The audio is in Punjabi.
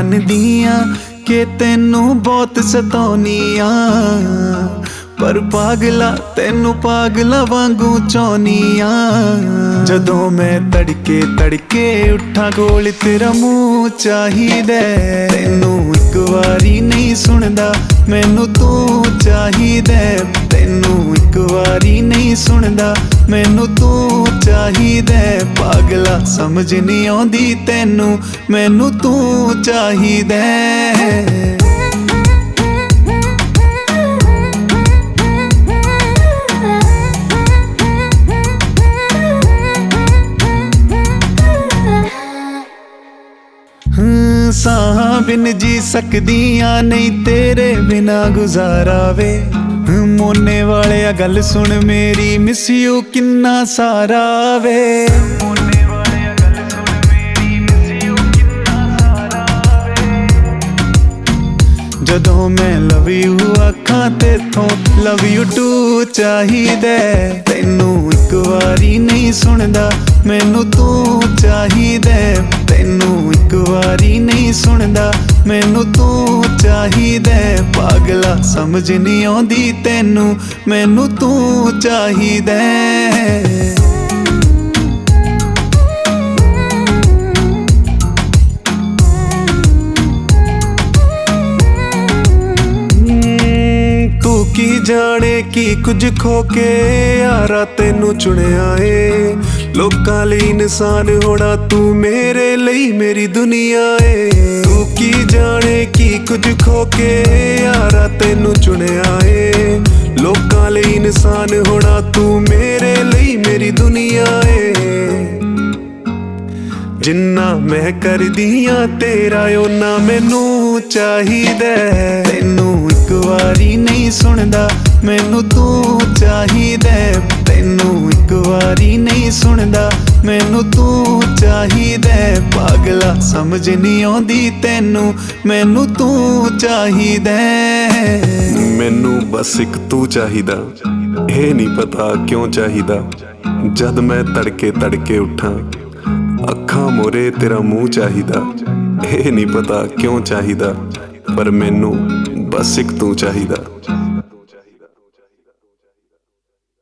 ਮੰਨਦੀਆਂ ਕਿ ਤੈਨੂੰ ਬਹੁਤ ਸਤਾਉਣੀਆਂ, ਪਰ ਪਾਗਲਾ ਤੈਨੂੰ ਪਾਗਲਾ ਵਾਂਗੂ ਚਾਹੁੰਨੀਆਂ। ਜਦੋਂ ਮੈਂ ਤੜਕੇ ਤੜਕੇ ਉੱਠਾਂ ਕੋਲ ਤੇਰਾ ਮੂੰਹ ਚਾਹੀਦਾ, ਤੈਨੂੰ ਇੱਕ ਵਾਰੀ ਨਹੀਂ ਸੁਣਦਾ ਮੈਨੂੰ ਤੂੰ ਚਾਹੀਦਾ, ਤੈਨੂੰ ਇੱਕ ਵਾਰੀ ਨਹੀਂ ਸੁਣਦਾ ਮੈਨੂੰ ਤੂੰ ਚਾਹੀਦਾ। ਪਾਗਲਾ ਸਮਝ ਨਹੀਂ ਆਉਂਦੀ ਤੈਨੂੰ ਮੈਨੂੰ ਤੂੰ ਚਾਹੀਦਾ। ਸਾਹਾਂ ਬਿਨ ਜੀ ਸਕਦੀਆਂ ਨਹੀਂ ਤੇਰੇ ਬਿਨਾ ਗੁਜ਼ਾਰਾ ਵੇ। ਮੋਨੇ ਵਾਲਿਆ ਗੱਲ ਸੁਣ ਮੇਰੀ ਮਿਸ ਯੂ ਕਿੰਨਾ ਸਾਰਾ ਵੇ। ਜਦੋਂ ਮੈਂ ਲਵ ਯੂ ਆਖਾਂ ਤੇਥੋਂ ਲਵ ਯੂ ਟੂ ਚਾਹੀਦਾ, ਤੈਨੂੰ ਇੱਕ ਵਾਰੀ ਨਹੀਂ ਸੁਣਦਾ ਮੈਨੂੰ ਤੂੰ ਚਾਹੀਦਾ, ਤੈਨੂੰ ਇੱਕ ਵਾਰੀ ਨਹੀਂ ਸੁਣਦਾ ਮੈਨੂੰ ਤੂੰ ਚਾਹੀਦਾ। ਪਾਗਲਾ ਸਮਝ ਨਹੀਂ ਆਉਂਦੀ ਤੈਨੂੰ ਮੈਨੂੰ ਤੂੰ ਚਾਹੀਦਾ। ਕੀ ਜਾਣੇ ਕੀ ਕੁਝ ਖੋ ਕੇ ਯਾਰਾ ਤੈਨੂੰ ਚੁਣਿਆ ਏ। ਲੋਕਾਂ ਲਈ ਇਨਸਾਨ ਹੋਣਾ ਤੂੰ ਮੇਰੇ ਲਈ ਮੇਰੀ ਦੁਨੀਆ ਏ। ਤੂੰ ਕੀ ਜਾਣੇ ਕੀ ਕੁਝ ਖੋ ਕੇ ਯਾਰਾ ਤੈਨੂੰ ਚੁਣਿਆ ਏ। ਲੋਕਾਂ ਲਈ ਇਨਸਾਨ ਹੋਣਾ ਤੂੰ ਮੇਰੇ ਲਈ ਮੇਰੀ ਦੁਨੀਆ ਏ। ਜਿੰਨਾ ਮੈਂ ਕਰਦੀਆਂ ਤੇਰਾ ਓਨਾ ਮੈਨੂੰ ਚਾਹੀਦਾ, ਤੈਨੂੰ ਇੱਕ ਵਾਰੀ ਨਹੀਂ ਸੁਣਦਾ ਮੈਨੂੰ ਤੂੰ ਚਾਹੀਦਾ, ਤੈਨੂੰ ਇੱਕ ਵਾਰੀ ਨਹੀਂ ਸੁਣਦਾ ਮੈਨੂੰ ਤੂੰ ਚਾਹੀਦਾ। ਪਾਗਲਾ ਸਮਝ ਨਹੀਂ ਆਉਂਦੀ ਤੈਨੂੰ ਮੈਨੂੰ ਤੂੰ ਚਾਹੀਦਾ। ਮੈਨੂੰ ਬਸ ਇੱਕ ਤੂੰ ਚਾਹੀਦਾ, ਇਹ ਨਹੀਂ ਪਤਾ ਕਿਉਂ ਚਾਹੀਦਾ। ਜਦ ਮੈਂ ਤੜਕੇ ਤੜਕੇ ਉੱਠਾਂ ਅੱਖਾਂ ਮੋਰੇ ਤੇਰਾ ਮੂੰਹ ਚਾਹੀਦਾ, ਇਹ ਨਹੀਂ ਪਤਾ ਕਿਉਂ ਚਾਹੀਦਾ, ਪਰ ਮੈਨੂੰ ਬਸ ਇੱਕ ਤੂੰ ਚਾਹੀਦਾ।